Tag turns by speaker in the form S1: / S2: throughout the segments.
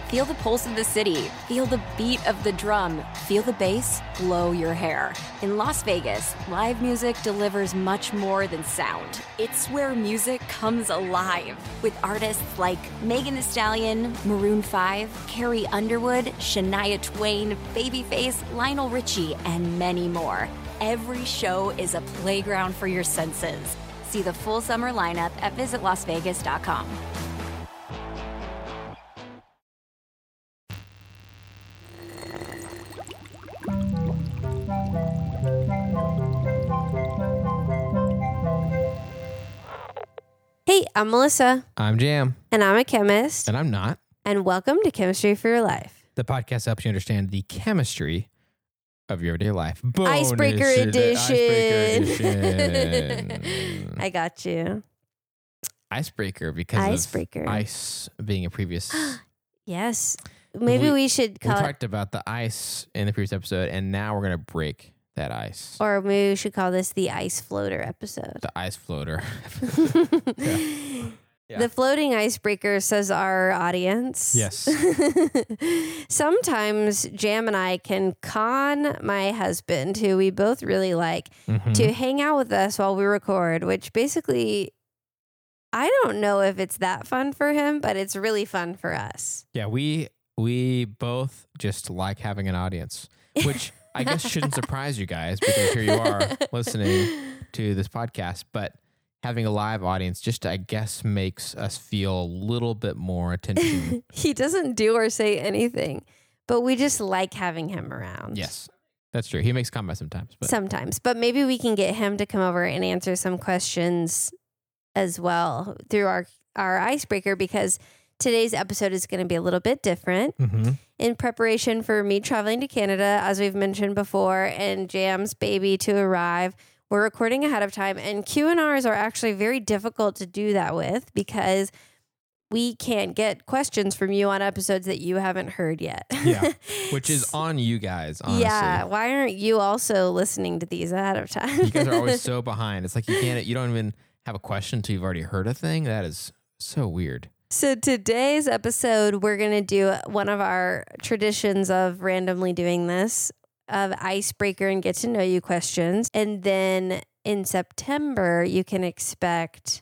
S1: Feel the pulse of the city. Feel the beat of the drum. Feel the bass blow your hair. In Las Vegas, live music delivers much more than sound. It's where music comes alive with artists like Megan Thee Stallion, Maroon 5, Carrie Underwood, Shania Twain, Babyface, Lionel Richie, and many more. Every show is a playground for your senses. See the full summer lineup at visitlasvegas.com.
S2: Hey, I'm Melissa.
S3: I'm Jam.
S2: And I'm a chemist.
S3: And I'm not.
S2: And welcome to Chemistry for Your Life.
S3: The podcast helps you understand the chemistry of your everyday life.
S2: Icebreaker edition. I got you.
S3: Icebreaker because of ice being a previous...
S2: Yes. Maybe we should call
S3: We
S2: it...
S3: talked about the ice in the previous episode, and now we're going to break that ice.
S2: Or maybe we should call this the ice floater episode.
S3: The ice floater. Yeah.
S2: The floating icebreaker, says our audience.
S3: Yes.
S2: Sometimes Jam and I can con my husband, who we both really like, to hang out with us while we record, which basically, I don't know if it's that fun for him, but it's really fun for us.
S3: Yeah, we both just like having an audience, which I guess shouldn't surprise you guys because here you are listening to this podcast, but having a live audience just, I guess, makes us feel a little bit more attention.
S2: He doesn't do or say anything, but we just like having him around.
S3: Yes, that's true. He makes comments sometimes.
S2: Sometimes. But maybe we can get him to come over and answer some questions as well through our icebreaker, because today's episode is going to be a little bit different. In preparation for me traveling to Canada, as we've mentioned before, and Jam's baby to arrive, we're recording ahead of time, and Q&Rs are actually very difficult to do that with because we can't get questions from you on episodes that you haven't heard yet.
S3: Yeah, which is on you guys, honestly.
S2: Yeah, why aren't you also listening to these ahead of time?
S3: You guys are always so behind. It's like you don't even have a question until you've already heard a thing. That is so weird.
S2: So today's episode, we're going to do one of our traditions of randomly doing this, of icebreaker and get to know you questions. And then in September, you can expect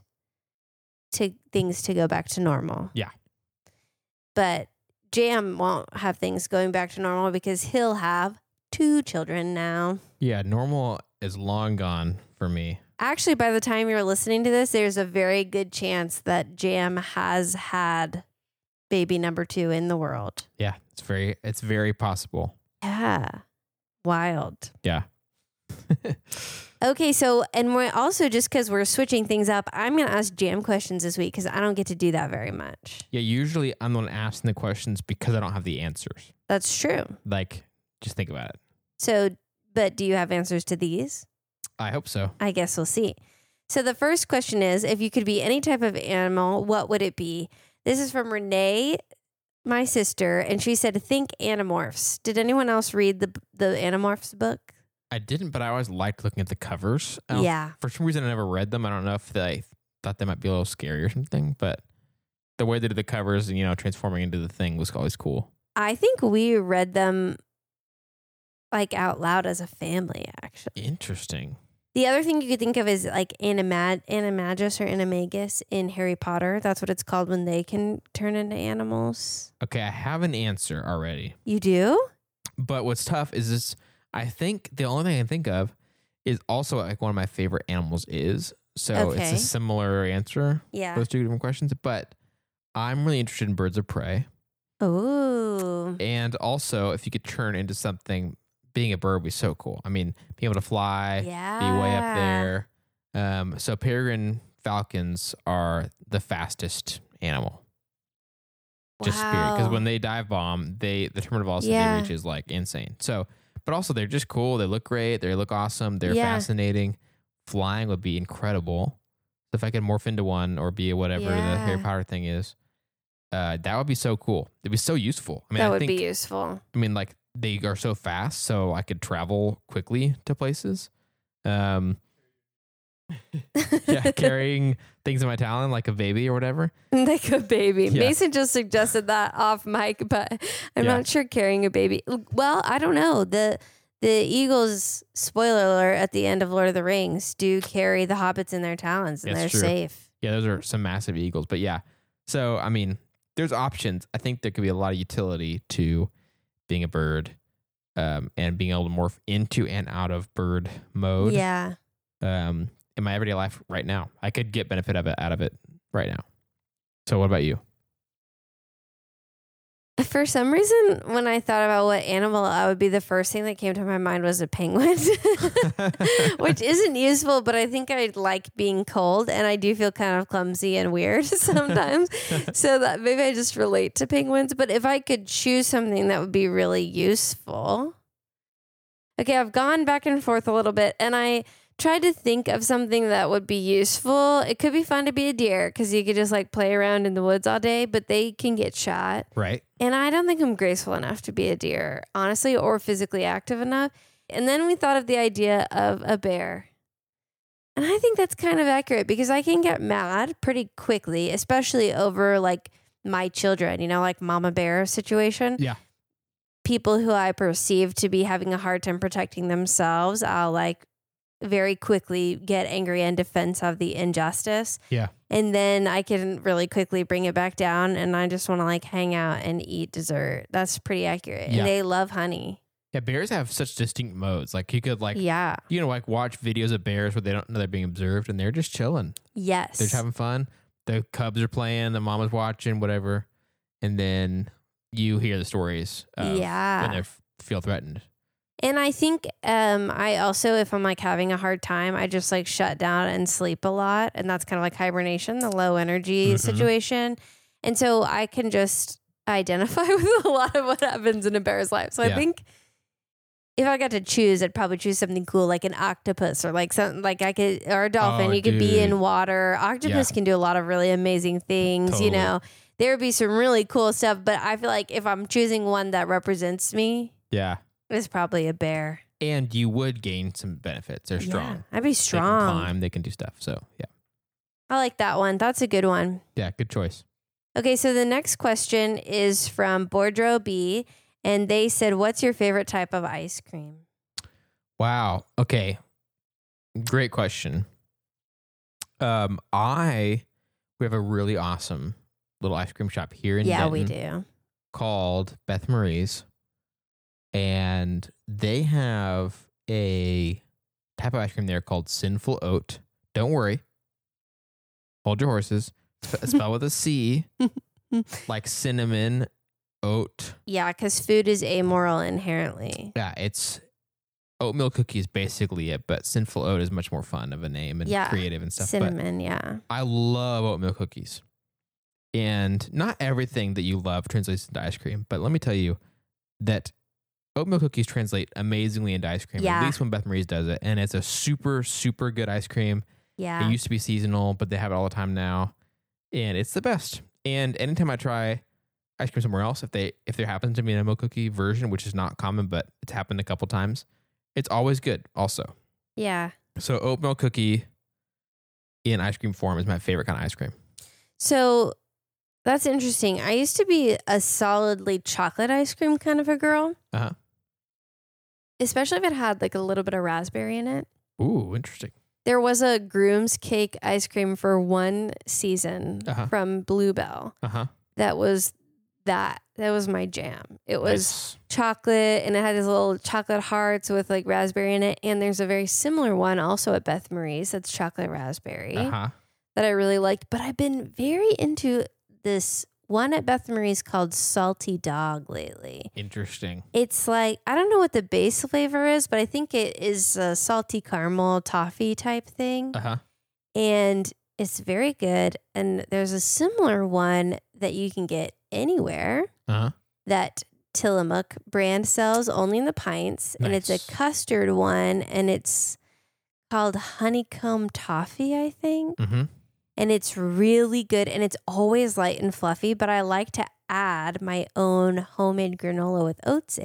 S2: things to go back to normal.
S3: Yeah.
S2: But Jam won't have things going back to normal because he'll have 2 children now.
S3: Yeah, normal is long gone for me.
S2: Actually, by the time you're listening to this, there's a very good chance that Jam has had baby number 2 in the world.
S3: Yeah, it's very possible.
S2: Yeah. Wild.
S3: Yeah.
S2: Okay, so, and we're also, just because we're switching things up, I'm going to ask Jam questions this week because I don't get to do that very much.
S3: Yeah, usually I'm the one asking the questions because I don't have the answers.
S2: That's true.
S3: Like, just think about it.
S2: So, but do you have answers to these?
S3: I hope so.
S2: I guess we'll see. So the first question is, if you could be any type of animal, what would it be? This is from Renee, my sister, and she said, think Animorphs. Did anyone else read the Animorphs book?
S3: I didn't, but I always liked looking at the covers.
S2: Yeah.
S3: For some reason, I never read them. I don't know if they thought they might be a little scary or something, but the way they did the covers and, transforming into the thing was always cool.
S2: I think we read them like out loud as a family, actually.
S3: Interesting.
S2: The other thing you could think of is like Animagus or Animagus in Harry Potter. That's what it's called when they can turn into animals.
S3: Okay, I have an answer already.
S2: You do?
S3: But what's tough is this. I think the only thing I can think of is also like one of my favorite animals is. So It's a similar answer.
S2: Yeah.
S3: Those 2 different questions. But I'm really interested in birds of prey.
S2: Oh.
S3: And also, if you could turn into something, being a bird would be so cool. I mean, being able to fly, be way up there. So peregrine falcons are the fastest animal. Just period. Because when they dive bomb, the terminal velocity they reach is like insane. So, but also they're just cool. They look great. They look awesome. They're fascinating. Flying would be incredible. So if I could morph into one or be whatever the Harry Potter thing is, that would be so cool. It'd be so useful. I mean,
S2: that would be useful.
S3: I mean, like they are so fast, so I could travel quickly to places. Yeah, carrying things in my talon like a baby or whatever.
S2: Like a baby.
S3: Yeah.
S2: Mason just suggested that off mic, but I'm not sure carrying a baby. Well, I don't know. The eagles, spoiler alert, at the end of Lord of the Rings do carry the hobbits in their talons, and they're safe.
S3: Yeah, those are some massive eagles. But yeah, so I mean, there's options. I think there could be a lot of utility to being a bird, and being able to morph into and out of bird mode.
S2: Yeah.
S3: In my everyday life right now, I could get benefit out of it right now. So what about you?
S2: For some reason, when I thought about what animal I would be, the first thing that came to my mind was a penguin, which isn't useful, but I think I like being cold, and I do feel kind of clumsy and weird sometimes. So that maybe I just relate to penguins. But if I could choose something that would be really useful. Okay, I've gone back and forth a little bit, and I tried to think of something that would be useful. It could be fun to be a deer because you could just like play around in the woods all day, but they can get shot.
S3: Right.
S2: And I don't think I'm graceful enough to be a deer, honestly, or physically active enough. And then we thought of the idea of a bear. And I think that's kind of accurate because I can get mad pretty quickly, especially over like my children, you know, like mama bear situation.
S3: Yeah.
S2: People who I perceive to be having a hard time protecting themselves, I'll like very quickly get angry in defense of the injustice.
S3: Yeah.
S2: And then I can really quickly bring it back down, and I just want to like hang out and eat dessert. That's pretty accurate.
S3: Yeah.
S2: And they love honey.
S3: Yeah, bears have such distinct modes. Like you could like, you know, like watch videos of bears where they don't know they're being observed and they're just chilling.
S2: Yes.
S3: They're just having fun. The cubs are playing, the mama's watching, whatever. And then you hear the stories of when they feel threatened.
S2: And I think I also, if I'm like having a hard time, I just like shut down and sleep a lot. And that's kind of like hibernation, the low energy situation. And so I can just identify with a lot of what happens in a bear's life. So I think if I got to choose, I'd probably choose something cool like an octopus or like something like I could, or a dolphin. You could be in water. Octopus can do a lot of really amazing things, you know. There would be some really cool stuff. But I feel like if I'm choosing one that represents me.
S3: Yeah.
S2: It's probably a bear.
S3: And you would gain some benefits. They're strong.
S2: I'd be strong.
S3: They can climb. They can do stuff. So, yeah.
S2: I like that one. That's a good one.
S3: Yeah, good choice.
S2: Okay, so the next question is from Bordro B. And they said, what's your favorite type of ice cream?
S3: Wow. Okay. Great question. We have a really awesome little ice cream shop here in Denton.
S2: We do.
S3: Called Beth Marie's. And they have a type of ice cream there called Sinful Oat. Don't worry. Hold your horses. Spell with a C. Like cinnamon, oat.
S2: Yeah, because food is amoral inherently.
S3: Yeah, it's oatmeal cookies basically it, but Sinful Oat is much more fun of a name and creative and stuff.
S2: Cinnamon,
S3: I love oatmeal cookies. And not everything that you love translates into ice cream, but let me tell you that oatmeal cookies translate amazingly into ice cream, at least when Beth Marie's does it. And it's a super, super good ice cream.
S2: Yeah.
S3: It used to be seasonal, but they have it all the time now. And it's the best. And anytime I try ice cream somewhere else, if there happens to be an oatmeal cookie version, which is not common, but it's happened a couple times, it's always good also.
S2: Yeah.
S3: So oatmeal cookie in ice cream form is my favorite kind of ice cream.
S2: So that's interesting. I used to be a solidly chocolate ice cream kind of a girl.
S3: Uh-huh.
S2: Especially if it had like a little bit of raspberry in it.
S3: Ooh, interesting.
S2: There was a Groom's Cake ice cream for one season from Bluebell. That was my jam. It was chocolate, and it had these little chocolate hearts with like raspberry in it. And there's a very similar one also at Beth Marie's that's chocolate raspberry that I really liked. But I've been very into this one at Beth Marie's called Salty Dog lately.
S3: Interesting.
S2: It's like, I don't know what the base flavor is, but I think it is a salty caramel toffee type thing. And it's very good. And there's a similar one that you can get anywhere that Tillamook brand sells only in the pints.
S3: Nice.
S2: And it's a custard one, and it's called Honeycomb Toffee, I think. And it's really good, and it's always light and fluffy, but I like to add my own homemade granola with oats in it.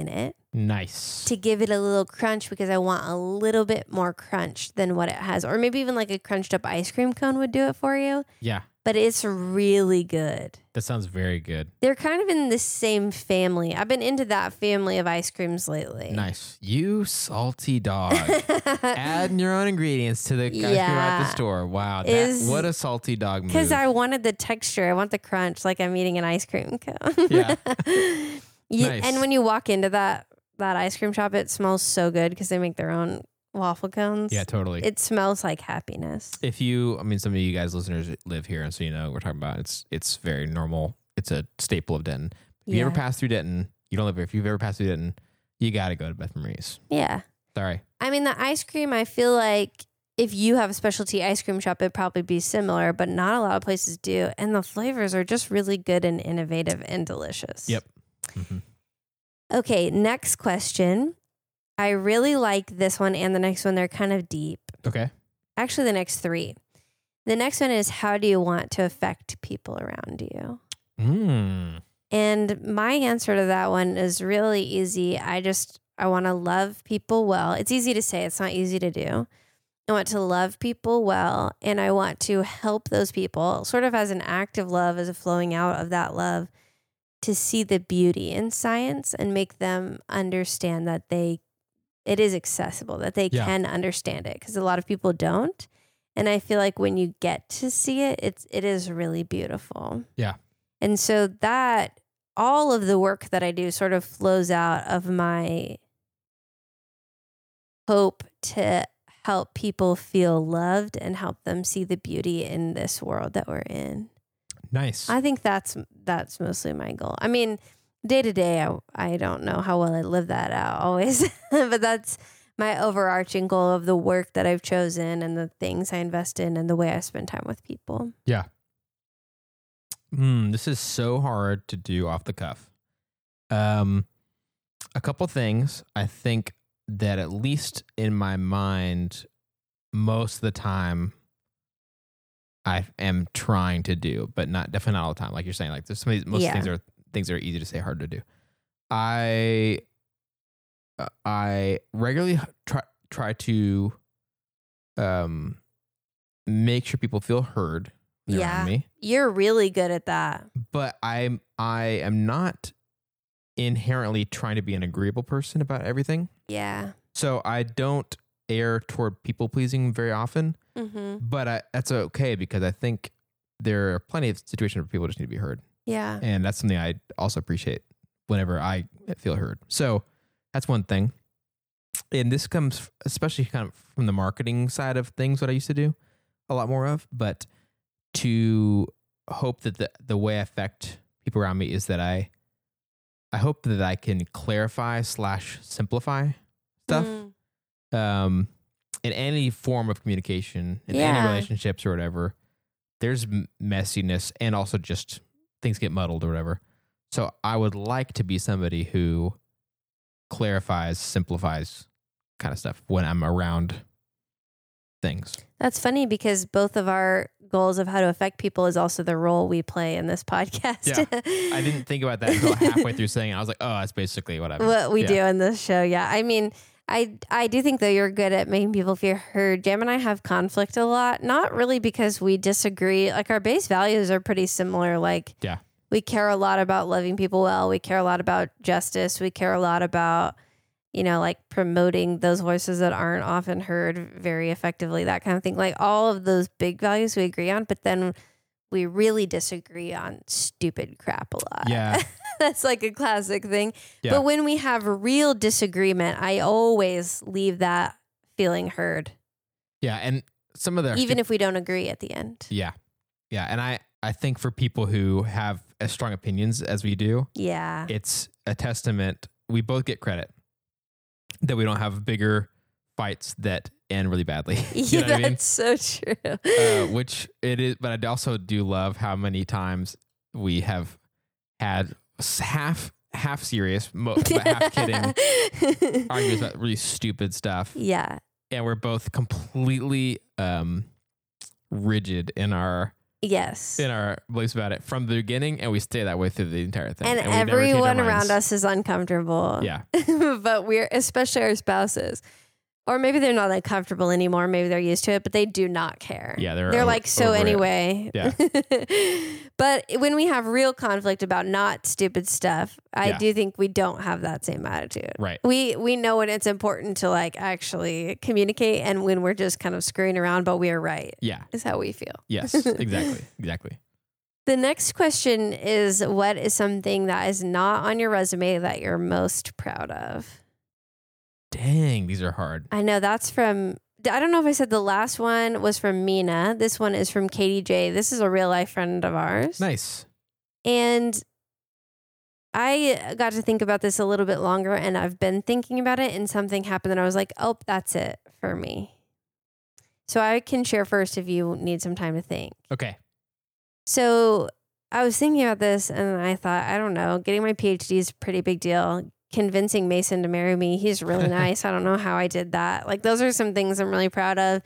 S3: Nice.
S2: To give it a little crunch because I want a little bit more crunch than what it has. Or maybe even like a crunched up ice cream cone would do it for you.
S3: Yeah.
S2: But it's really good.
S3: That sounds very good.
S2: They're kind of in the same family. I've been into that family of ice creams lately.
S3: Nice. You salty dog. Adding your own ingredients to the ice cream at the store. Wow. What a salty dog move.
S2: Because I wanted the texture. I want the crunch like I'm eating an ice cream cone.
S3: Yeah.
S2: Nice. And when you walk into that ice cream shop, it smells so good because they make their own waffle cones.
S3: Yeah, totally.
S2: It smells like happiness.
S3: Some of you guys listeners live here, and so you know what we're talking about. It's very normal. It's a staple of Denton. If you ever pass through Denton, you don't live here. If you've ever passed through Denton, you got to go to Beth Marie's.
S2: Yeah.
S3: Sorry.
S2: I mean, the ice cream, I feel like if you have a specialty ice cream shop, it'd probably be similar, but not a lot of places do. And the flavors are just really good and innovative and delicious.
S3: Yep. Mm-hmm.
S2: Okay, next question. I really like this one and the next one. They're kind of deep.
S3: Okay.
S2: Actually, the next three. The next one is, how do you want to affect people around you? And my answer to that one is really easy. I want to love people well. It's easy to say. It's not easy to do. I want to love people well, and I want to help those people sort of as an act of love, as a flowing out of that love, to see the beauty in science and make them understand that it is accessible, that they can understand it, because a lot of people don't. And I feel like when you get to see it, it is really beautiful.
S3: Yeah.
S2: And so that all of the work that I do sort of flows out of my hope to help people feel loved and help them see the beauty in this world that we're in.
S3: Nice.
S2: I think that's mostly my goal. I mean, day to day, I don't know how well I live that out always, but that's my overarching goal of the work that I've chosen and the things I invest in and the way I spend time with people.
S3: Yeah. This is so hard to do off the cuff. A couple things I think that at least in my mind, most of the time, I am trying to do, but definitely not all the time. Like you're saying, like there's most things that are easy to say, hard to do. I regularly try to make sure people feel heard around me.
S2: You're really good at that.
S3: But I am not inherently trying to be an agreeable person about everything.
S2: Yeah.
S3: So I don't err toward people pleasing very often.
S2: Mm-hmm.
S3: But that's okay, because I think there are plenty of situations where people just need to be heard.
S2: Yeah.
S3: And that's something I also appreciate whenever I feel heard. So that's one thing. And this comes especially kind of from the marketing side of things, what I used to do a lot more of. But to hope that the way I affect people around me is that I hope that I can clarify / simplify stuff. In any form of communication, in any relationships or whatever, there's messiness and also just things get muddled or whatever. So I would like to be somebody who clarifies, simplifies kind of stuff when I'm around things.
S2: That's funny, because both of our goals of how to affect people is also the role we play in this podcast.
S3: Yeah. I didn't think about that until halfway through saying it. I was like, oh, that's basically what
S2: we do in this show. Yeah. I mean, I do think, though, you're good at making people feel heard. Jam and I have conflict a lot, not really because we disagree. Like, our base values are pretty similar. Like, we care a lot about loving people well. We care a lot about justice. We care a lot about, like promoting those voices that aren't often heard very effectively, that kind of thing. Like, all of those big values we agree on, but then we really disagree on stupid crap a lot.
S3: Yeah.
S2: That's like a classic thing. Yeah. But when we have real disagreement, I always leave that feeling heard.
S3: Yeah. And some of
S2: even if we don't agree at the end.
S3: Yeah. Yeah. And I think for people who have as strong opinions as we do, it's a testament. We both get credit that we don't have bigger fights that end really badly.
S2: You know what I mean? That's so true.
S3: Which it is, but I also do love how many times we have had half serious, but half kidding arguments about really stupid stuff.
S2: Yeah.
S3: And we're both completely rigid in our
S2: Yes.
S3: in our beliefs about it from the beginning, and we stay that way through the entire thing.
S2: And everyone around us is uncomfortable.
S3: Yeah.
S2: But especially our spouses. Or maybe they're not uncomfortable anymore. Maybe they're used to it, but they do not care.
S3: Yeah,
S2: they're like, so anyway.
S3: Yeah.
S2: But when we have real conflict about not stupid stuff, I do think we don't have that same attitude.
S3: Right.
S2: We know when it's important to like actually communicate and when we're just kind of screwing around, but we are right.
S3: Yeah.
S2: Is how we feel.
S3: Yes, exactly.
S2: The next question is, what is something that is not on your resume that you're most proud of?
S3: Dang, these are hard.
S2: I know that's from, I don't know if I said the last one was from Mina. This one is from Katie J. This is a real life friend of ours.
S3: Nice.
S2: And I got to think about this a little bit longer, and I've been thinking about it, and something happened and I was like, oh, that's it for me. So I can share first if you need some time to think.
S3: Okay.
S2: So I was thinking about this and I thought, I don't know, getting my PhD is a pretty big deal. Convincing Mason to marry me. He's really nice. I don't know how I did that. Like, those are some things I'm really proud of.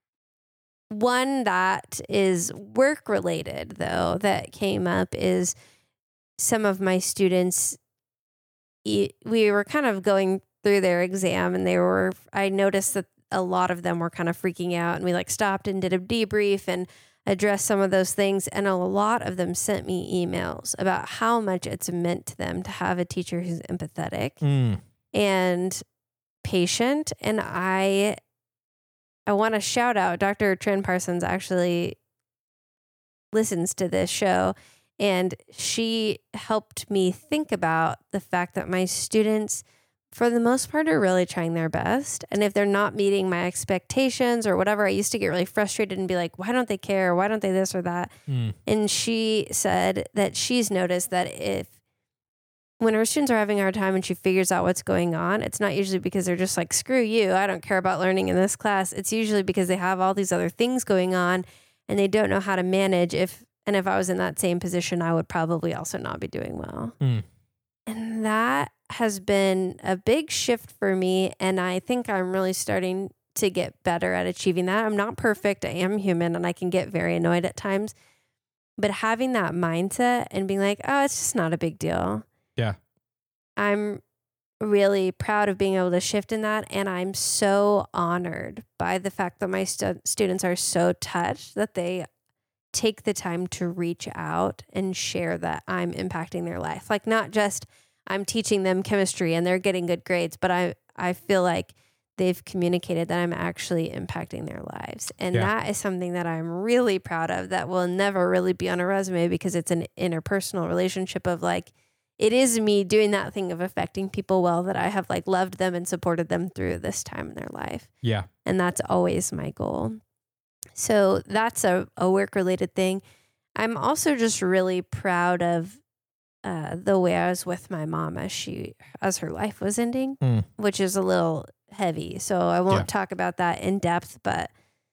S2: One that is work related, though, that came up is some of my students, we were kind of going through their exam and I noticed that a lot of them were kind of freaking out, and we like stopped and did a debrief and address some of those things. And a lot of them sent me emails about how much it's meant to them to have a teacher who's empathetic and patient. And I want to shout out Dr. Trin Parsons actually listens to this show, and she helped me think about the fact that my students, for the most part, are really trying their best. And if they're not meeting my expectations or whatever, I used to get really frustrated and be like, why don't they care? Why don't they this or that? And she said that she's noticed that when her students are having a hard time and she figures out what's going on, it's not usually because they're just like, screw you, I don't care about learning in this class. It's usually because they have all these other things going on and they don't know how to manage. If I was in that same position, I would probably also not be doing well. And that has been a big shift for me. And I think I'm really starting to get better at achieving that. I'm not perfect. I am human and I can get very annoyed at times. But having that mindset and being like, oh, it's just not a big deal.
S3: Yeah.
S2: I'm really proud of being able to shift in that. And I'm so honored by the fact that my students are so touched that they take the time to reach out and share that I'm impacting their life. Like, not just I'm teaching them chemistry and they're getting good grades, but I feel like they've communicated that I'm actually impacting their lives. And that is something that I'm really proud of that will never really be on a resume, because it's an interpersonal relationship of like, it is me doing that thing of affecting people well, that I have like loved them and supported them through this time in their life. Yeah. And that's always my goal. So that's a work related thing. I'm also just really proud of the way I was with my mom as her life was ending, which is a little heavy. So I won't talk about that in depth, but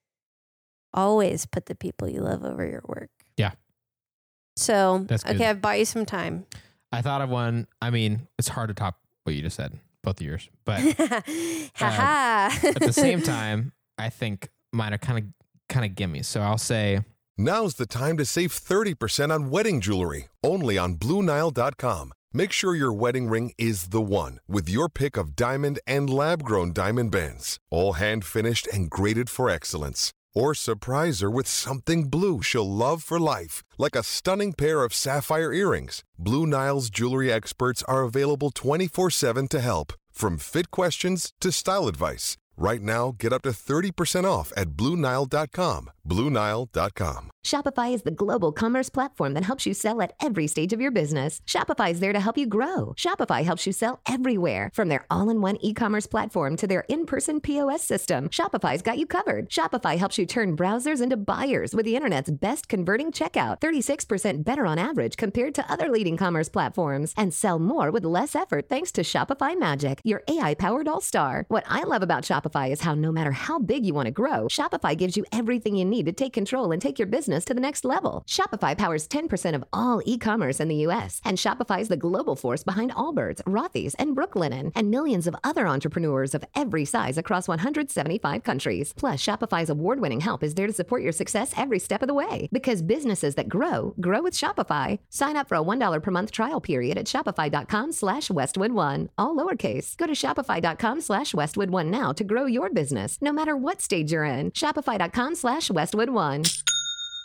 S2: always put the people you love over your work. Yeah. So, okay, I've bought you some time.
S3: I thought of one. I mean, it's hard to top what you just said, both of yours, but at the same time, I think mine are kind of gimmies. So I'll say,
S4: now's the time to save 30% on wedding jewelry, only on BlueNile.com. Make sure your wedding ring is the one with your pick of diamond and lab-grown diamond bands, all hand-finished and graded for excellence. Or surprise her with something blue she'll love for life, like a stunning pair of sapphire earrings. Blue Nile's jewelry experts are available 24/7 to help, from fit questions to style advice. Right now, get up to 30% off at BlueNile.com. BlueNile.com.
S5: Shopify is the global commerce platform that helps you sell at every stage of your business. Shopify is there to help you grow. Shopify helps you sell everywhere, from their all-in-one e-commerce platform to their in-person POS system. Shopify's got you covered. Shopify helps you turn browsers into buyers with the internet's best converting checkout, 36% better on average compared to other leading commerce platforms, and sell more with less effort thanks to Shopify Magic, your AI-powered all-star. What I love about Shopify is how no matter how big you want to grow, Shopify gives you everything you need to take control and take your business to the next level. Shopify powers 10% of all e-commerce in the U.S., and Shopify is the global force behind Allbirds, Rothy's, and Brooklinen, and millions of other entrepreneurs of every size across 175 countries. Plus, Shopify's award-winning help is there to support your success every step of the way. Because businesses that grow with Shopify. Sign up for a $1 per month trial period at shopify.com/Westwood1. All lowercase. Go to shopify.com/Westwood1 now to grow your business, no matter what stage you're in. Shopify.com/Westwood1.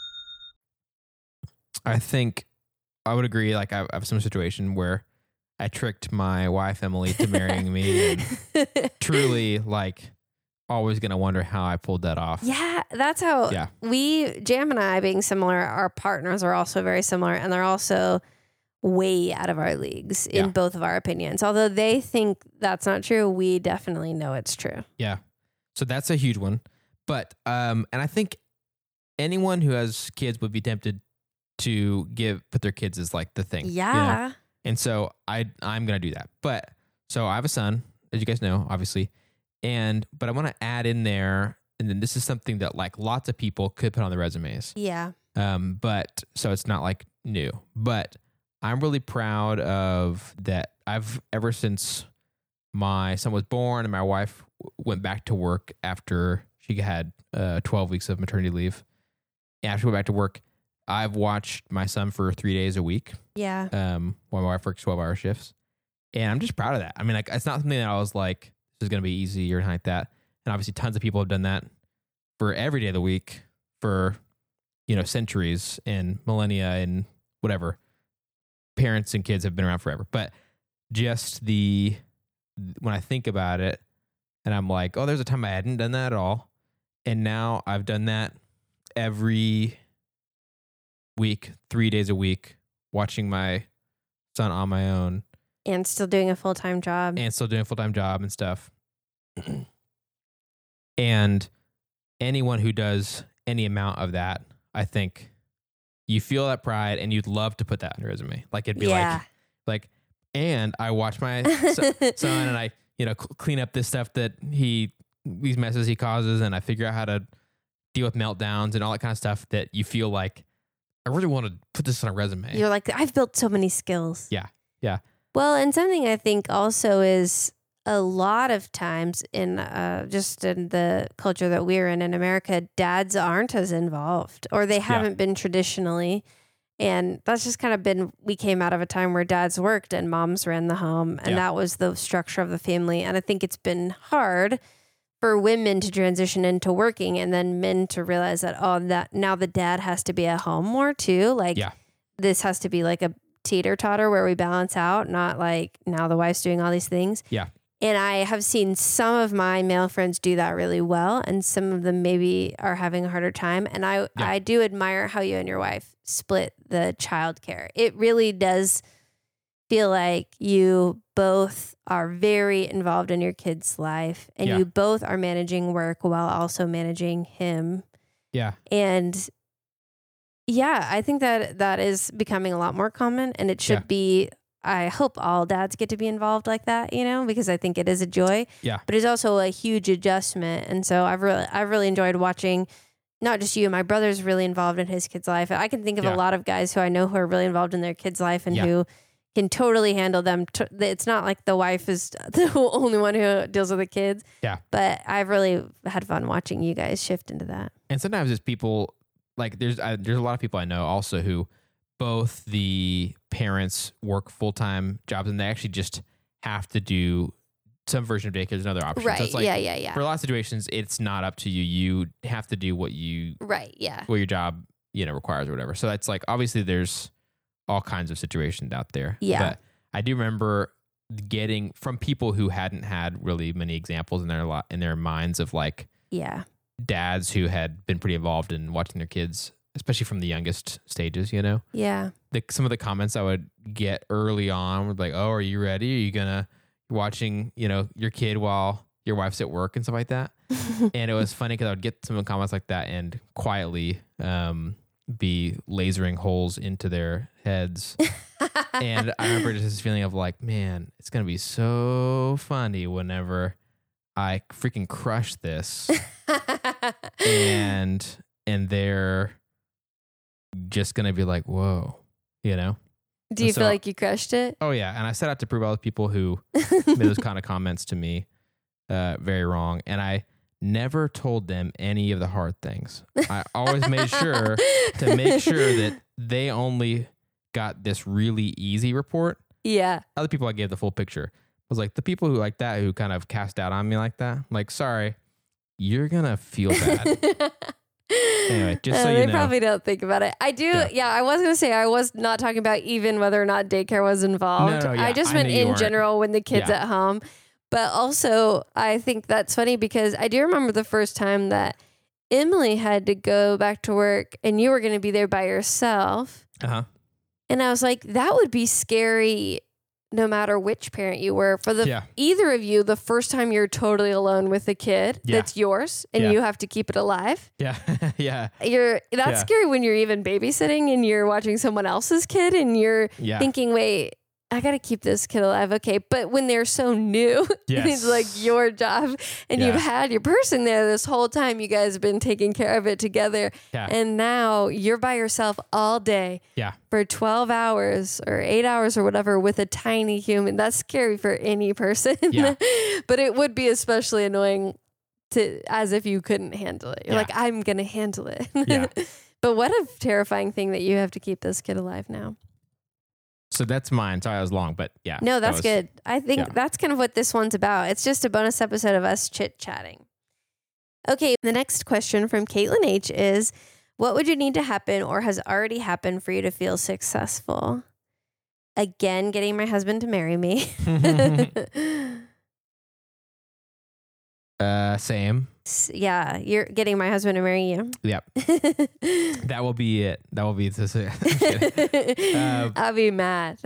S3: I think I would agree. Like I have some situation where I tricked my wife, Emily, to marrying me, and truly like always going to wonder how I pulled that off.
S2: Yeah, that's how Jam and I, being similar, our partners are also very similar, and they're also way out of our leagues in both of our opinions. Although they think that's not true, we definitely know it's true.
S3: Yeah. So that's a huge one. But, and I think anyone who has kids would be tempted to put their kids as like the thing.
S2: Yeah.
S3: You know? And so I'm going to do that. But so I have a son, as you guys know, obviously. But I want to add in there, and then this is something that like lots of people could put on their resumes.
S2: Yeah.
S3: But so it's not like new, but I'm really proud of that. Ever since my son was born and my wife went back to work after she had 12 weeks of maternity leave. After she went back to work, I've watched my son for 3 days a week.
S2: Yeah.
S3: While my wife works 12-hour shifts. And I'm just proud of that. I mean, like, it's not something that I was like, this is going to be easy or anything like that. And obviously tons of people have done that for every day of the week for, centuries and millennia and whatever. Parents and kids have been around forever. But just when I think about it and I'm like, oh, there's a time I hadn't done that at all. And now I've done that every week, 3 days a week, watching my son on my own.
S2: And still doing a full-time job.
S3: And stuff. And anyone who does any amount of that, I think you feel that pride and you'd love to put that on your resume. Like it'd be like, and I watch my son and I, clean up this stuff that these messes he causes, and I figure out how to deal with meltdowns and all that kind of stuff that you feel like, I really want to put this on a resume.
S2: You're like, I've built so many skills.
S3: Yeah. Yeah.
S2: Well, and something I think also is a lot of times in just in the culture that we're in America, dads aren't as involved, or they haven't been traditionally. And that's just kind of we came out of a time where dads worked and moms ran the home, and that was the structure of the family. And I think it's been hard for women to transition into working, and then men to realize that, that now the dad has to be at home more too. Like this has to be like a teeter-totter where we balance out, not like now the wife's doing all these things.
S3: Yeah.
S2: And I have seen some of my male friends do that really well, and some of them maybe are having a harder time. And I do admire how you and your wife split the childcare. It really does feel like you both are very involved in your kid's life, and you both are managing work while also managing him.
S3: Yeah.
S2: And I think that is becoming a lot more common, and it should be. I hope all dads get to be involved like that, because I think it is a joy.
S3: Yeah.
S2: But it's also a huge adjustment. And so I've really enjoyed watching not just you, my brother's really involved in his kid's life. I can think of a lot of guys who I know who are really involved in their kid's life and who can totally handle them. It's not like the wife is the only one who deals with the kids.
S3: Yeah.
S2: But I've really had fun watching you guys shift into that.
S3: And sometimes it's people like there's a lot of people I know also who both the parents work full-time jobs and they actually just have to do some version of daycare. There's another option.
S2: Right.
S3: So it's like,
S2: yeah.
S3: For a lot of situations, it's not up to you. You have to do what what your job, requires or whatever. So that's like, obviously there's all kinds of situations out there.
S2: Yeah.
S3: But I do remember getting from people who hadn't had really many examples in their minds of like, dads who had been pretty involved in watching their kids, especially from the youngest stages,
S2: Yeah.
S3: Some of the comments I would get early on were like, oh, are you ready? Are you gonna watching, your kid while your wife's at work and stuff like that? And it was funny because I would get some comments like that and quietly be lasering holes into their heads. And I remember just this feeling of like, man, it's gonna be so funny whenever I freaking crush this. And and they're just going to be like, whoa, you know?
S2: Do you feel like you crushed it?
S3: Oh, yeah. And I set out to prove all the people who made those kind of comments to me very wrong. And I never told them any of the hard things. I always made sure to make sure that they only got this really easy report.
S2: Yeah.
S3: Other people I gave the full picture. I was like, the people who like that, who kind of cast doubt on me like that, I'm like, sorry, you're going to feel bad. Anyway, just so you know.
S2: They probably don't think about it. I do. Yeah, I was going to say, I was not talking about even whether or not daycare was involved.
S3: No, yeah,
S2: I just meant in general when the kid's at home. But also, I think that's funny because I do remember the first time that Emily had to go back to work and you were going to be there by yourself.
S3: Uh-huh.
S2: And I was like, that would be scary no matter which parent you were. For either of you, the first time you're totally alone with a kid that's yours and you have to keep it alive.
S3: Yeah. Yeah.
S2: That's scary when you're even babysitting and you're watching someone else's kid and you're thinking, wait, I got to keep this kid alive. Okay. But when they're so new, it's like your job and you've had your person there this whole time. You guys have been taking care of it together. Yeah. And now you're by yourself all day for 12 hours or 8 hours or whatever with a tiny human. That's scary for any person. Yeah. But it would be especially annoying as if you couldn't handle it. You're like, I'm going to handle it. Yeah. But what a terrifying thing that you have to keep this kid alive now.
S3: So that's mine. Sorry, I was long, but yeah.
S2: No, that's good. I think that's kind of what this one's about. It's just a bonus episode of us chit-chatting. Okay, the next question from Caitlin H. is, what would you need to happen or has already happened for you to feel successful? Again, getting my husband to marry me.
S3: Same.
S2: Yeah, you're getting my husband to marry you.
S3: Yep. That will be it. That will be this.
S2: I'll be mad.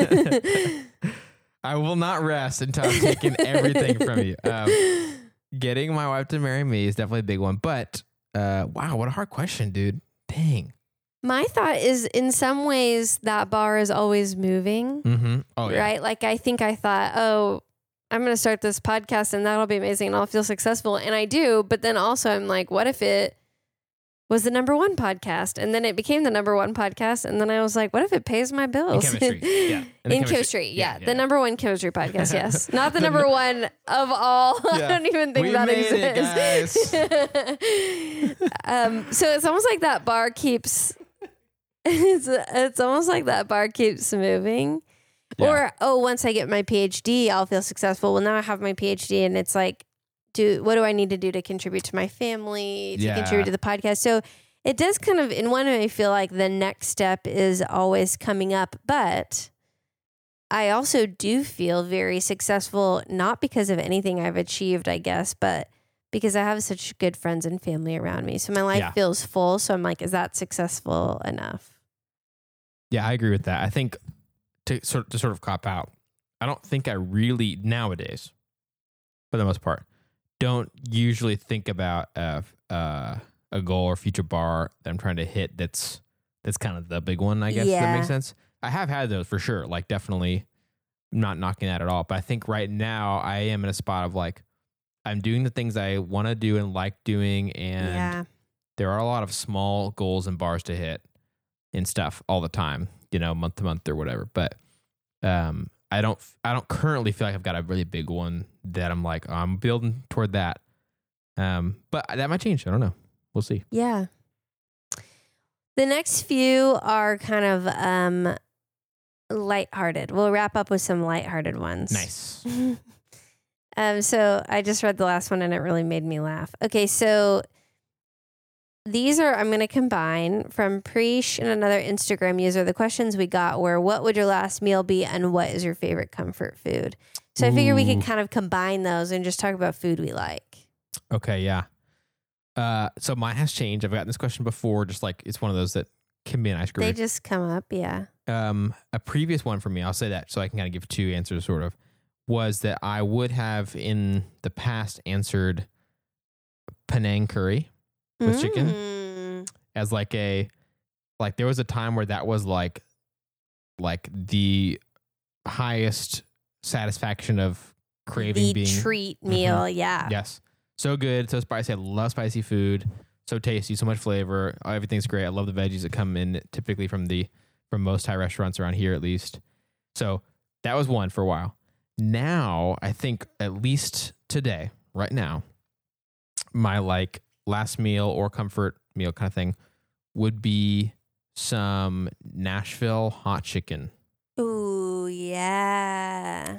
S3: I will not rest until I've taken everything from you. Getting my wife to marry me is definitely a big one. But wow, what a hard question, dude. Dang.
S2: My thought is, in some ways, that bar is always moving.
S3: Mm-hmm. Oh, yeah.
S2: Right? Like, I think I thought, I'm going to start this podcast and that'll be amazing and I'll feel successful. And I do. But then also I'm like, what if it was the number one podcast? And then it became the number one podcast. And then I was like, what if it pays my bills?
S3: In chemistry. Yeah.
S2: In chemistry. Yeah. The number one chemistry podcast. Yes. Not the number one of all. Yeah. I don't even think that exists. So it's almost like that bar keeps, it's almost like that bar keeps moving. Yeah. Or, once I get my PhD, I'll feel successful. Well, now I have my PhD and it's like, what do I need to do to contribute to my family, to contribute to the podcast? So it does kind of, in one way, I feel like the next step is always coming up. But I also do feel very successful, not because of anything I've achieved, I guess, but because I have such good friends and family around me. So my life feels full. So I'm like, is that successful enough?
S3: Yeah, I agree with that. I think to sort of cop out, I don't think I really, nowadays, for the most part, don't usually think about a goal or future bar that I'm trying to hit that's kind of the big one, I guess, if that makes sense. I have had those for sure, like definitely not knocking that at all. But I think right now I am in a spot of like, I'm doing the things I want to do and like doing, and there are a lot of small goals and bars to hit and stuff all the time, month to month or whatever. But I don't currently feel like I've got a really big one that I'm like, I'm building toward that. But that might change. I don't know. We'll see.
S2: Yeah. The next few are kind of lighthearted. We'll wrap up with some lighthearted ones.
S3: Nice.
S2: So I just read the last one and it really made me laugh. Okay, so these are, I'm going to combine from Preesh and another Instagram user. The questions we got were, what would your last meal be and what is your favorite comfort food? So I figured we could kind of combine those and just talk about food we like.
S3: Okay, yeah. So mine has changed. I've gotten this question before, just like it's one of those that can be an ice cream.
S2: They just come up, yeah.
S3: A previous one for me, I'll say that so I can kind of give two answers sort of, was that I would have in the past answered Penang curry with chicken as there was a time where that was like the highest satisfaction of craving
S2: the treat meal. Yeah.
S3: Yes. So good. So spicy. I love spicy food. so tasty, so much flavor. Everything's great. I love the veggies that come in typically from most Thai restaurants around here, at least. So that was one for a while. Now, I think at least today, right now, my like last meal or comfort meal kind of thing would be some Nashville hot chicken.
S2: Ooh, yeah.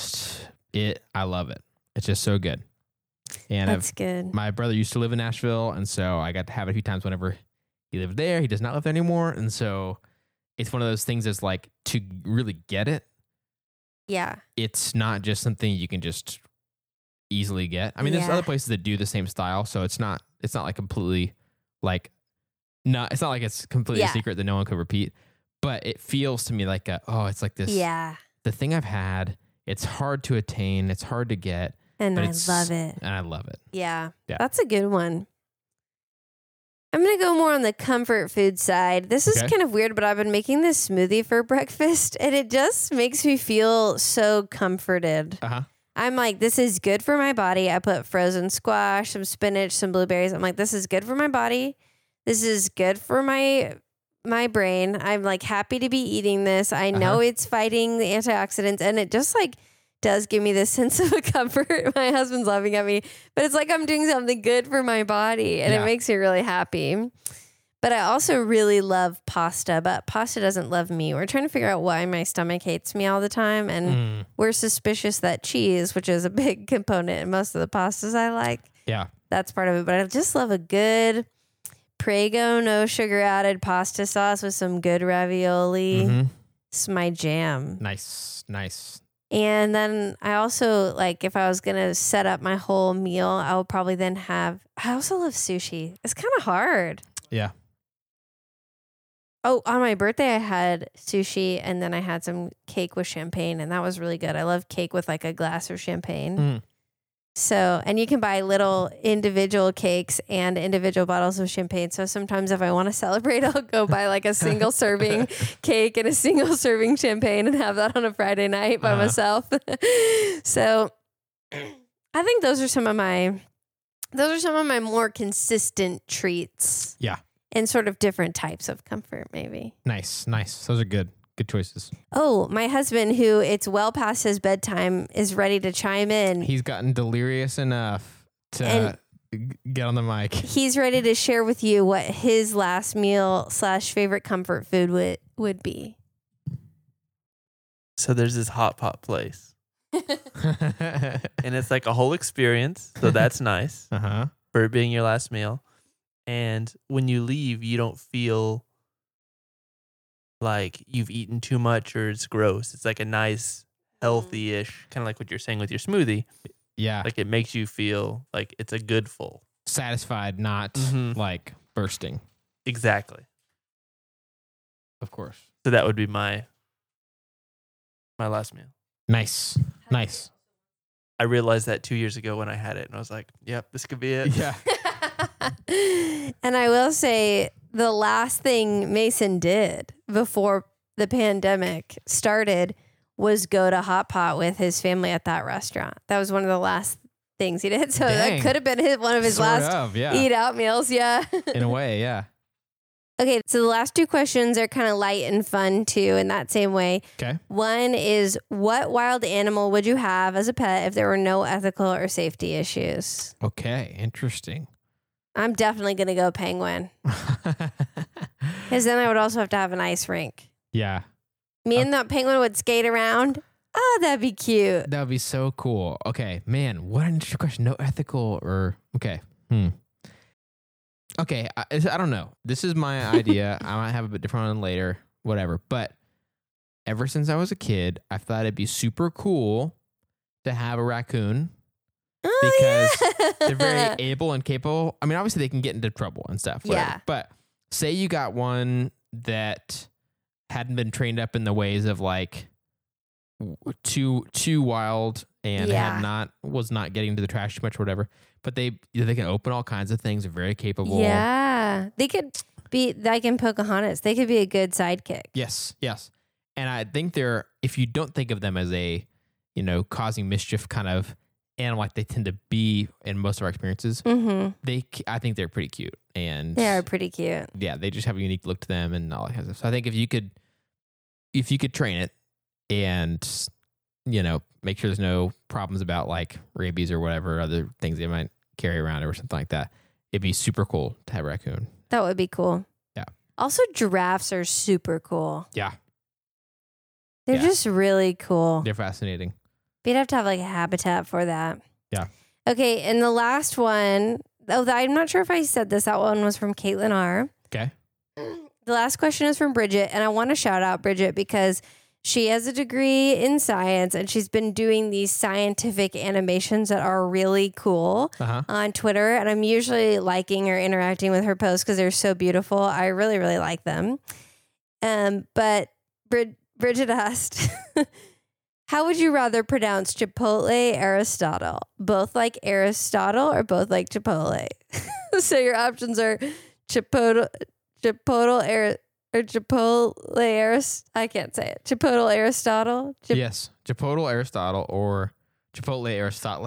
S3: I love it. It's just so good. And
S2: That's good.
S3: My brother used to live in Nashville, and so I got to have it a few times whenever he lived there. He does not live there anymore, and so it's one of those things that's like, to really get it,
S2: yeah, it's
S3: not just something you can just easily get. I mean, there's other places that do the same style, so it's not like completely like, no, it's not like it's completely a secret that no one could repeat. But it feels to me like it's like this.
S2: Yeah.
S3: The thing I've had, it's hard to attain, it's hard to get.
S2: And I love it.
S3: And I love it.
S2: Yeah. That's a good one. I'm going to go more on the comfort food side. This is kind of weird, but I've been making this smoothie for breakfast, and it just makes me feel so comforted.
S3: Uh-huh.
S2: I'm like, this is good for my body. I put frozen squash, some spinach, some blueberries. I'm like, this is good for my body. This is good for my brain. I'm like happy to be eating this. I know it's fighting the antioxidants, and it just like does give me this sense of a comfort. My husband's laughing at me, but it's like I'm doing something good for my body, and it makes me really happy. But I also really love pasta, but pasta doesn't love me. We're trying to figure out why my stomach hates me all the time, and we're suspicious that cheese, which is a big component in most of the pastas I like, that's part of it. But I just love a good Prego, no sugar added pasta sauce with some good ravioli. It's my jam.
S3: Nice.
S2: And then I also, like, if I was going to set up my whole meal, I would probably then I also love sushi. It's kind of hard.
S3: Yeah.
S2: Oh, on my birthday, I had sushi, and then I had some cake with champagne, and that was really good. I love cake with like a glass of champagne. So, and you can buy little individual cakes and individual bottles of champagne. So sometimes if I want to celebrate, I'll go buy like a single serving cake and a single serving champagne and have that on a Friday night by myself. So I think those are some of my more consistent treats.
S3: Yeah.
S2: And sort of different types of comfort, maybe.
S3: Nice. Those are good choices.
S2: Oh, my husband, who it's well past his bedtime, is ready to chime in.
S3: He's gotten delirious enough to get on the mic.
S2: He's ready to share with you what his last meal / favorite comfort food would be.
S6: So there's this hot pot place. And it's like a whole experience. So that's nice for it being your last meal. And when you leave, you don't feel like you've eaten too much or it's gross. It's like a nice, healthy-ish, kind of like what you're saying with your smoothie.
S3: Yeah.
S6: Like it makes you feel like it's a good full.
S3: Satisfied, not like bursting.
S6: Exactly.
S3: Of course.
S6: So that would be my last meal.
S3: Nice.
S6: I realized that 2 years ago when I had it, and I was like, yep, this could be it.
S3: Yeah.
S2: And I will say the last thing Mason did before the pandemic started was go to Hot Pot with his family at that restaurant. That was one of the last things he did. So that could have been one of his eat out meals. Yeah.
S3: In a way, yeah.
S2: Okay, so the last two questions are kind of light and fun too, in that same way.
S3: Okay.
S2: One is, what wild animal would you have as a pet if there were no ethical or safety issues?
S3: Okay, interesting.
S2: I'm definitely going to go penguin. Because then I would also have to have an ice rink.
S3: Yeah.
S2: Me and that penguin would skate around. Oh, that'd be cute.
S3: That would be so cool. Okay, man, what an interesting question. No ethical or... Okay. Okay, I don't know. This is my idea. I might have a bit different one later, whatever. But ever since I was a kid, I thought it'd be super cool to have a raccoon. Because they're very able and capable. I mean, obviously they can get into trouble and stuff. Whatever. Yeah. But say you got one that hadn't been trained up in the ways of like too wild and was not getting to the trash too much or whatever. But they can open all kinds of things. They're very capable.
S2: Yeah. They could be like in Pocahontas. They could be a good sidekick.
S3: Yes. And I think if you don't think of them as a, causing mischief kind of and like they tend to be in most of our experiences, I think they're pretty cute. And
S2: they are pretty cute.
S3: Yeah, they just have a unique look to them and all that kind of stuff. So I think if you could train it and, make sure there's no problems about like rabies or whatever other things they might carry around or something like that, it'd be super cool to have a raccoon.
S2: That would be cool.
S3: Yeah.
S2: Also, giraffes are super cool.
S3: Yeah.
S2: They're just really cool.
S3: They're fascinating.
S2: But you'd have to have like a habitat for that.
S3: Yeah.
S2: Okay, and the last one, I'm not sure if I said this. That one was from Caitlin R.
S3: Okay.
S2: The last question is from Bridget, and I want to shout out Bridget because she has a degree in science, and she's been doing these scientific animations that are really cool on Twitter. And I'm usually liking or interacting with her posts because they're so beautiful. I really, really like them. But Bridget asked, how would you rather pronounce Chipotle Aristotle? Both like Aristotle or both like Chipotle? So your options are Chipotle I can't say it. Chipotle Aristotle?
S3: Yes. Chipotle Aristotle or Chipotle Aristotle.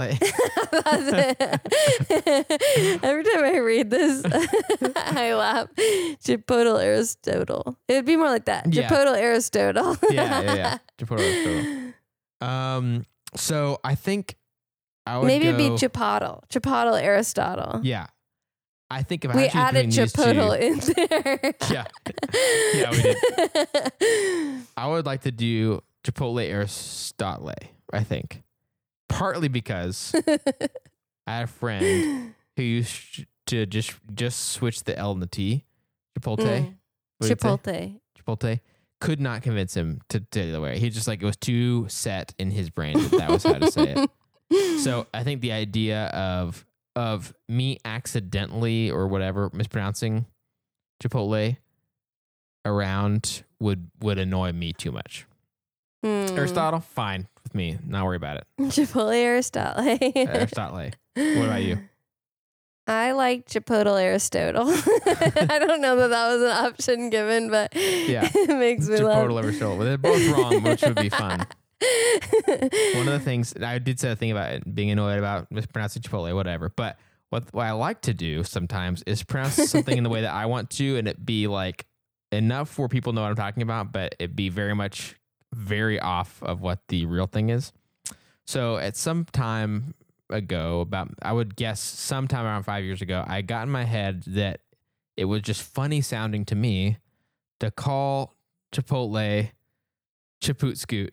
S2: Every time I read this, I laugh. Chipotle Aristotle. It would be more like that.
S3: Yeah.
S2: Chipotle Aristotle.
S3: Yeah. Chipotle Aristotle. So I think I would
S2: maybe it'd be Chipotle Aristotle.
S3: Yeah. I think if
S2: we
S3: I
S2: added Chipotle in there.
S3: Yeah, we did. I would like to do Chipotle Aristotle, I think. Partly because I had a friend who used to just switch the L and the T. Chipotle. Chipotle. Could not convince him to the other way. He just it was too set in his brain that was how to say it. So I think the idea of me accidentally or whatever mispronouncing Chipotle around would annoy me too much. Aristotle, fine with me. Not worry about it.
S2: Chipotle Aristotle.
S3: Aristotle. What about you?
S2: I like Chipotle Aristotle. I don't know that was an option given, but it makes me laugh.
S3: Chipotle Aristotle. Well, they're both wrong, which would be fun. One of the things I did say a thing about it, being annoyed about mispronouncing Chipotle, whatever. But what I like to do sometimes is pronounce something in the way that I want to, and it be like enough where people know what I'm talking about, but it be very off of what the real thing is. So at some time ago, I would guess sometime around 5 years ago, I got in my head that it was just funny sounding to me to call Chipotle Chipoot Scoot.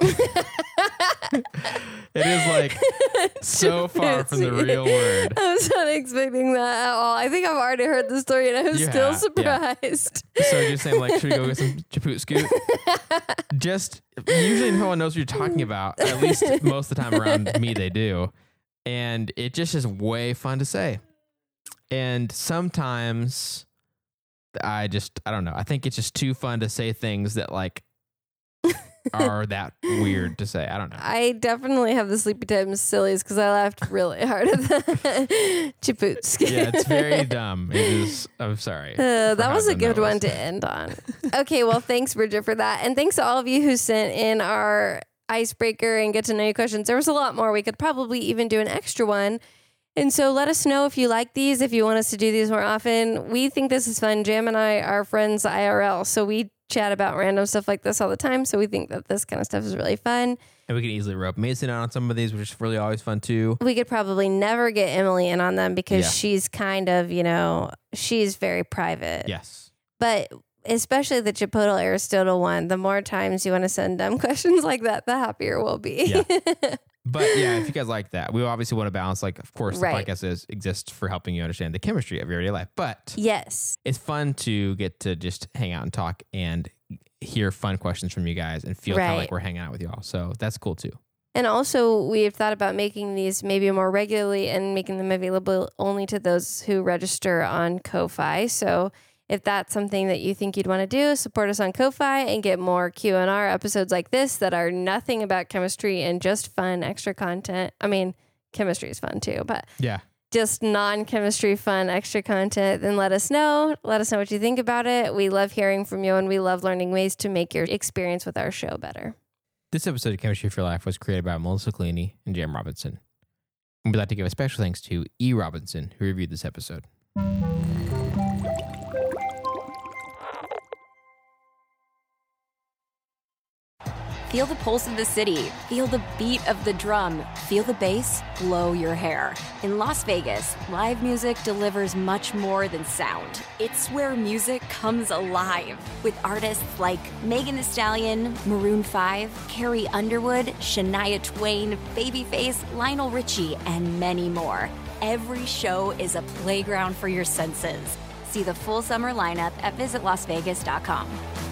S3: It is so far from the real word.
S2: I was not expecting that at all. I think I've already heard the story and I was still surprised.
S3: Yeah. So you're saying should we go get some Chipoot Scoot? Just usually no one knows what you're talking about. At least most of the time around me they do. And it just is way fun to say. And sometimes I don't know. I think it's just too fun to say things that are that weird to say. I don't know.
S2: I definitely have the sleepy times sillies because I laughed really hard at the Chipoot.
S3: Yeah, it's very dumb. It is. I'm sorry.
S2: That was a good one to end on. Okay, well, thanks, Bridget, for that. And thanks to all of you who sent in our icebreaker and get to know you questions. There was a lot more. We could probably even do an extra one. And so let us know if you like these, if you want us to do these more often. We think this is fun. Jam and I are friends IRL, so we chat about random stuff like this all the time. So we think that this kind of stuff is really fun.
S3: And we can easily rope Mason out on some of these, which is really always fun too.
S2: We could probably never get Emily in on them because she's kind of, she's very private.
S3: Yes.
S2: But especially the Chipotle Aristotle one, the more times you want to send them questions like that, the happier we'll be.
S3: Yeah. But yeah, if you guys like that, we obviously want to balance, of course, the podcast exists for helping you understand the chemistry of your everyday life. But
S2: yes,
S3: it's fun to get to just hang out and talk and hear fun questions from you guys and feel kind of like we're hanging out with y'all. So that's cool too.
S2: And also, we've thought about making these maybe more regularly and making them available only to those who register on Ko-Fi. So if that's something that you think you'd want to do, support us on Ko-Fi and get more Q&R episodes like this that are nothing about chemistry and just fun extra content. I mean, chemistry is fun too, but just non-chemistry fun extra content. Then let us know. Let us know what you think about it. We love hearing from you and we love learning ways to make your experience with our show better.
S3: This episode of Chemistry for Life was created by Melissa Collini and Jam Robinson. And we'd like to give a special thanks to E. Robinson, who reviewed this episode.
S1: Feel the pulse of the city. Feel the beat of the drum. Feel the bass blow your hair. In Las Vegas, live music delivers much more than sound. It's where music comes alive with artists like Megan Thee Stallion, Maroon 5, Carrie Underwood, Shania Twain, Babyface, Lionel Richie, and many more. Every show is a playground for your senses. See the full summer lineup at visitlasvegas.com.